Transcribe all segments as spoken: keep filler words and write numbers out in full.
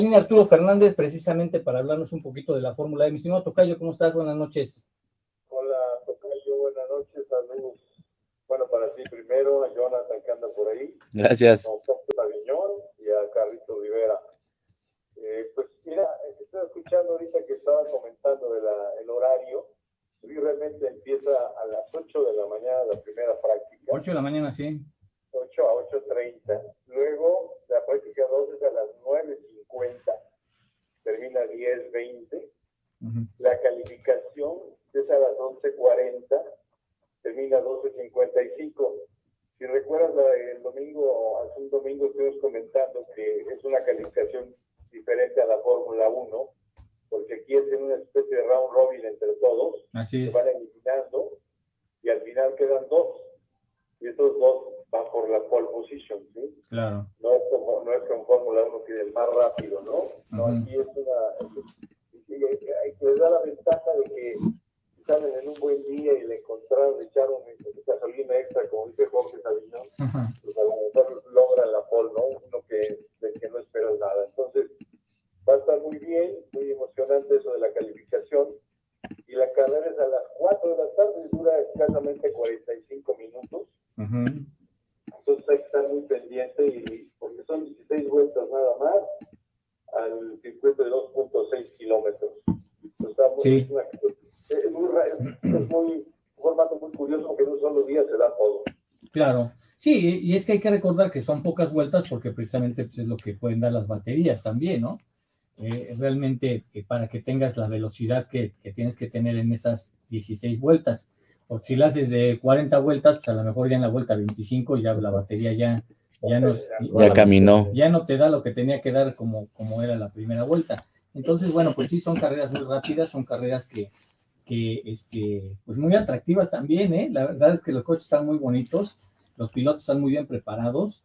Arturo Fernández, precisamente para hablarnos un poquito de la Fórmula E. Mi estimado Tocayo, ¿cómo estás? Buenas noches. Hola, Tocayo, buenas noches, saludos. Bueno, para ti primero, a Jonathan que anda por ahí, Gracias. a Augusto Aviñón y a Carlito Rivera. Eh, pues mira, estoy escuchando ahorita que estaban comentando del el horario. Y realmente empieza a las ocho de la mañana la primera práctica. ocho de la mañana, sí. ocho a ocho treinta. Luego la práctica dos es a las nueve cincuenta. Termina a diez veinte. Uh-huh. La calificación es a las once cuarenta, termina a doce cincuenta y cinco. Si recuerdas, el domingo, hace un domingo estuvimos comentando que es una calificación diferente a la Fórmula uno, porque aquí es en una especie de round robin entre todos. Así es. Se van eliminando y al final quedan dos. Y estos dos van por la pole position, ¿sí? Claro. No es como, no es como Fórmula uno que es el más rápido, ¿no? No, uh-huh. Aquí es una... que les da la ventaja de que salen en un buen día y le encontraron, le echaron gasolina extra, como dice Jorge Sabiñón, uh-huh. Pues a lo mejor logran la pole, ¿no? Uno que, de que no esperas nada. Entonces, va a estar muy bien, muy emocionante eso de la calificación. Y la carrera es a las cuatro de la tarde, dura escasamente cuarenta y cinco minutos. Uh-huh. Entonces hay que estar muy pendiente, y, porque son dieciséis vueltas nada más al circuito de dos punto seis kilómetros. Está muy, sí. es, una, es, muy, es, es muy, un formato muy curioso, porque en un solo día se da todo. Claro, sí, y es que hay que recordar que son pocas vueltas porque precisamente pues, es lo que pueden dar las baterías también, ¿no? Eh, realmente eh, para que tengas la velocidad que, que tienes que tener en esas dieciséis vueltas. Porque si la haces de cuarenta vueltas, pues a lo mejor ya en la vuelta veinticinco ya la batería ya, ya, no, es, ya ya caminó. Ya no te da lo que tenía que dar como, como era la primera vuelta. Entonces, bueno, pues sí, son carreras muy rápidas, son carreras que, que este, pues muy atractivas también, ¿eh? La verdad es que los coches están muy bonitos, los pilotos están muy bien preparados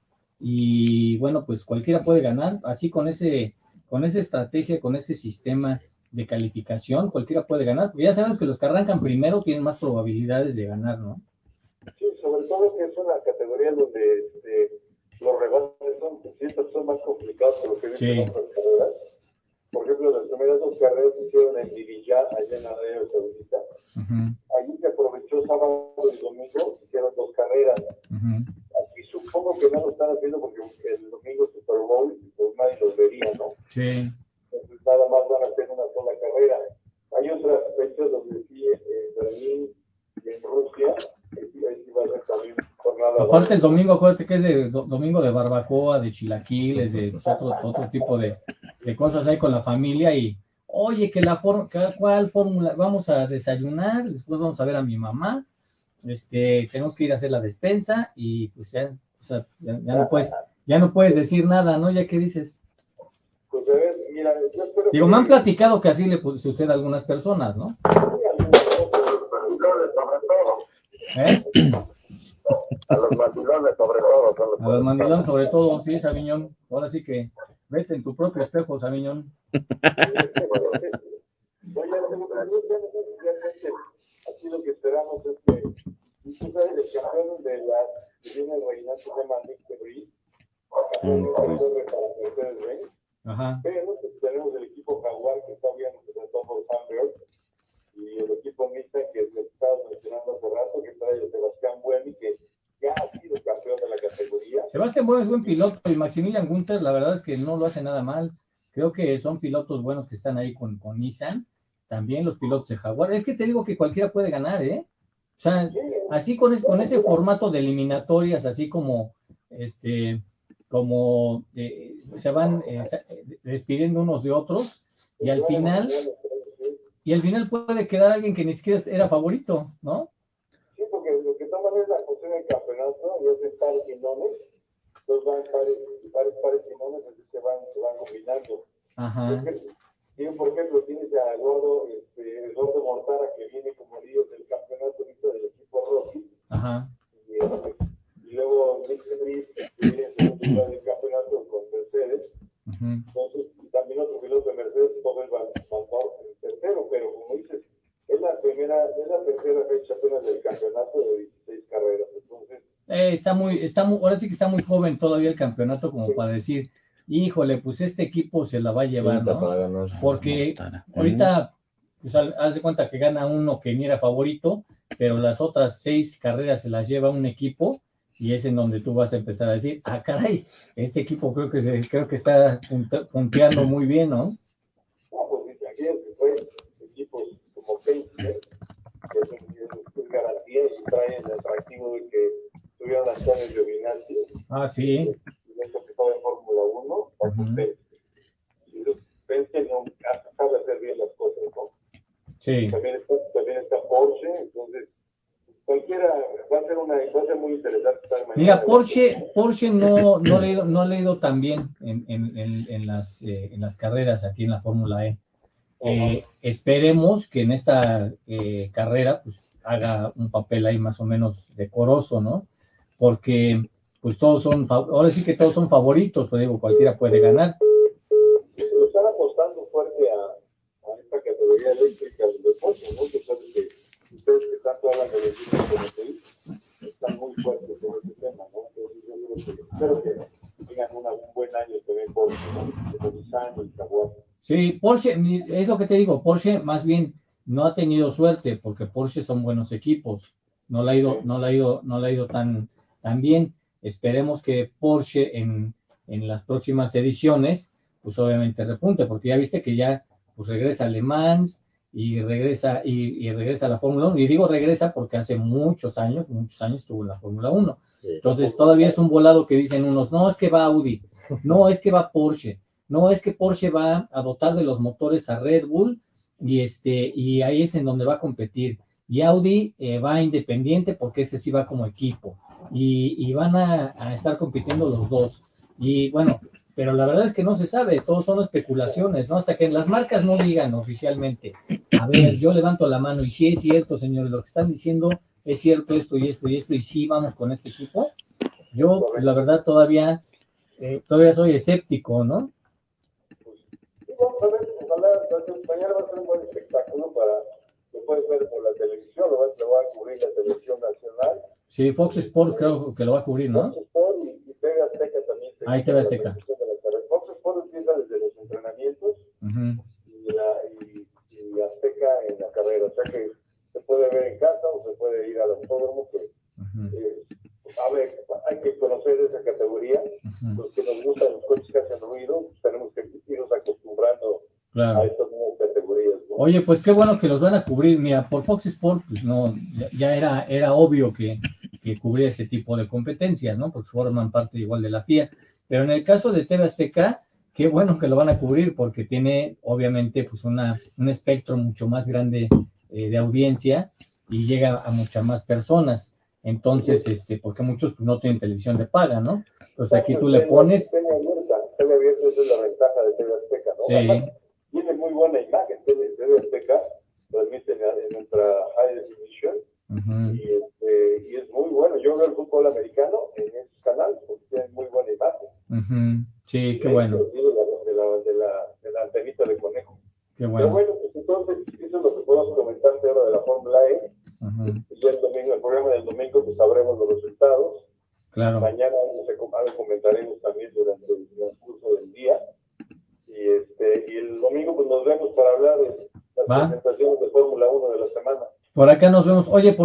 y bueno, pues cualquiera puede ganar, así con ese, con esa estrategia, con ese sistema de calificación, cualquiera puede ganar, porque ya sabes que los que arrancan primero tienen más probabilidades de ganar, ¿no? Sí, sobre todo que es una categoría donde este, los rebases son, siempre son más complicados que lo que dicen sí. Otras carreras. Por ejemplo, las primeras dos carreras se hicieron en Diriyah, allá en Arabia Saudita. Uh-huh. Allí se aprovechó sábado y domingo, hicieron dos carreras. Uh-huh. Aquí supongo que no lo están haciendo porque el domingo es Super Bowl y pues nadie los vería, ¿no? Sí. Entonces nada más van a hacer una sola carrera. Hay otras fechas donde sí, en Berlín y en Rusia, ahí sí va a ser también jornada. Aparte el domingo, acuérdate que es de do, domingo de barbacoa, de chilaquiles, de pues, otro, otro tipo de, de cosas ahí con la familia y, oye, que la forma, ¿cuál fórmula? Vamos a desayunar, después vamos a ver a mi mamá, este, tenemos que ir a hacer la despensa y pues ya, o sea, ya, ya no puedes, ya no puedes decir nada, ¿no? Ya que dices. Pues a ver, mira, yo espero Digo, que... me han platicado que así le pues, sucede a algunas personas, ¿no? ¿Eh? A los mandilones sobre todo. A los mandilones sobre todo, sí, Sabiñón. Ahora sí que vete en tu propio espejo, Sabiñón. Aquí lo que esperamos es que, tú sabes, el campeón de la que viene el reinante se llama Nick Debris, Ajá. Pero pues, tenemos el equipo Jaguar que está bien representado por Sandberg y el equipo Nissan que se estaba mencionando hace rato, que trae a Sebastián Buemi, que ya ha sido campeón de la categoría. Sebastián Buemi es buen piloto y Maximilian Gunther la verdad es que no lo hace nada mal. Creo que son pilotos buenos que están ahí con, con Nissan. También los pilotos de Jaguar. Es que te digo que cualquiera puede ganar, ¿eh? O sea, así con, es, con ese formato de eliminatorias, así como este, como eh, se van eh, despidiendo unos de otros y al final y al final puede quedar alguien que ni siquiera era favorito, ¿no? Sí, porque lo que toman es la posición del campeonato y hacen pares y nones, entonces van pares, pares, pares y nones, así se van, se van combinando. Ajá. Yo, por ejemplo, tienes a Eduardo, este, Eduardo Mortara, que viene como líder del campeonato ahorita del equipo Rossi. Ajá. Y, este, y luego Nick Debris, que viene en segundo lugar del campeonato con Mercedes. Uh-huh. Entonces, y también otro piloto de Mercedes, Pavel Van Dorn, el tercero, pero como dices, es la primera, es la tercera fecha apenas del campeonato de dieciséis carreras. Entonces, eh, está muy, está muy, ahora sí que está muy joven todavía el campeonato como sí. Para decir, híjole, pues este equipo se la va a llevar, Pinta ¿no? para ganar. Porque Mortara. ahorita, pues al- haz de cuenta que gana uno que ni era favorito, pero las otras seis carreras se las lleva un equipo y es en donde tú vas a empezar a decir, ah, caray, este equipo creo que se, creo que está punte- punteando muy bien, ¿no? No, pues aquí fue equipos como Penske, que es, es, es garantía y traen el atractivo de que tuvieron las Antonio Giovinazzi, Ah, sí. y esto que estaba en Fórmula uno, para Ujú. Penske. Y entonces, Penske no sabe hacer bien las cosas, ¿no? Sí. También está, también está Porsche, entonces cualquiera va a ser una va a ser muy interesante estar mañana. Mira, Porsche, Porsche no, no, le, no le ha ido tan bien en, en, en, en las, eh, en las carreras aquí en la Fórmula E. Eh, esperemos que en esta eh, carrera pues haga un papel ahí más o menos decoroso, ¿no? Porque pues todos son, ahora sí que todos son favoritos, pues digo, cualquiera puede ganar. Lo están apostando fuerte a, a esta categoría eléctrica del deporte, ¿no? Que saben que ustedes que tanto hablan de los grupos de motriz, están muy fuertes con ese tema, ¿no? Entonces yo digo que espero que tengan una, un buen año también por Nissan y Jaguar. Sí, Porsche, es lo que te digo, Porsche más bien no ha tenido suerte, porque Porsche son buenos equipos, no le ha ido, no le ha ido, no le ha ido tan, tan bien. Esperemos que Porsche en, en las próximas ediciones, pues obviamente repunte, porque ya viste que ya pues regresa a Le Mans y regresa, y, y regresa a la Fórmula uno, y digo regresa porque hace muchos años, muchos años estuvo en la Fórmula uno. Entonces todavía es un volado que dicen unos, no, es que va Audi, no, es que va Porsche. No, es que Porsche va a dotar de los motores a Red Bull y este y ahí es en donde va a competir. Y Audi eh, va independiente porque ese sí va como equipo. Y, y van a, a, estar compitiendo los dos. Y bueno, pero la verdad es que no se sabe, todos son especulaciones, ¿no? Hasta que las marcas no digan oficialmente, a ver, yo levanto la mano y si es cierto, señores, lo que están diciendo es cierto esto y esto y esto, y sí vamos con este equipo. Yo, pues, la verdad, todavía, eh, todavía soy escéptico, ¿no? Sí, vamos a ver, ojalá, mañana va a ser un buen espectáculo para, lo puedes ver por la televisión, lo va, lo va a cubrir la televisión nacional. Sí, Fox Sports eh, creo que lo va a cubrir, ¿no? Fox Sports y, y T V Azteca también. Ahí T V Azteca. Fox Sports empieza desde los entrenamientos uh-huh. y, la, y, y Azteca en la carrera, o sea que se puede ver en casa o se puede ir al autódromo, que uh-huh. eh, a ver, hay que conocer esa categoría, uh-huh. Los que nos gustan los coches que hacen ruido, pues tenemos que irnos acostumbrando claro. A estas nuevas categorías, ¿no? Oye, pues qué bueno que los van a cubrir, mira, por Fox Sports, pues no, ya, ya era, era obvio que, que cubría ese tipo de competencias, ¿no? Porque forman parte igual de la F I A, pero en el caso de T V Azteca, qué bueno que lo van a cubrir, porque tiene, obviamente, pues una, un espectro mucho más grande eh, de audiencia y llega a muchas más personas. Entonces, este, porque muchos pues, no tienen televisión de paga, ¿no? Entonces aquí tú le pones... Tele abierta, tele abierta, esa es la ventaja de T V Azteca, ¿no? Sí. Además, tiene muy buena imagen, T V Azteca, transmite en nuestra high definition, uh-huh. y, este, y es muy bueno. Yo veo el fútbol americano en esos canales, porque tienen muy buena imagen. Uh-huh. Sí, y qué bueno. De la, de, la, de, la, de la antenita de conejo. Qué bueno. Pero bueno, pues entonces, eso es lo que podemos comentarte ahora de la Fórmula E. Uh-huh. Y ya el domingo, el programa del domingo, pues sabremos los resultados. Claro. Mañana algo comentaremos también durante el transcurso del día. Y, este, y el domingo pues nos vemos para hablar de las ¿Va? presentaciones de Fórmula uno de la semana. Por acá nos vemos. Oye, por